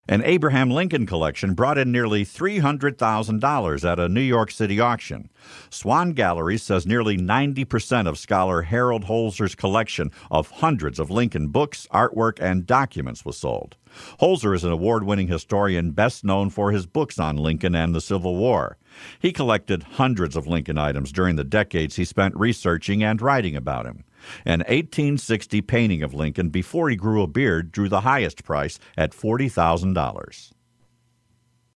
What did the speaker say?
An Abraham Lincoln collection brought in nearly $300,000 at a New York City auction. Swan Gallery says nearly 90% of scholar Harold Holzer's collection of hundreds of Lincoln books, artwork, and documents was sold. Holzer is an award-winning historian best known for his books on Lincoln and the Civil War. He collected hundreds of Lincoln items during the decades he spent researching and writing about him. An 1860 painting of Lincoln before he grew a beard drew the highest price at $40,000.